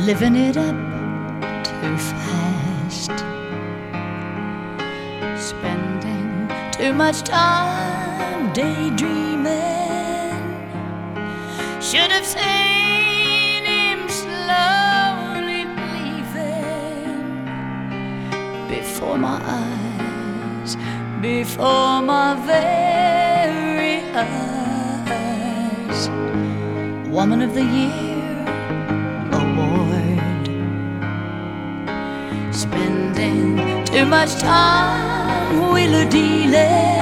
living it up too fast, spending too much time daydreaming. Should have seen him slowly leaving before my eyes, before my very eyes. Woman of the Year award, spending too much time wheeler dealing.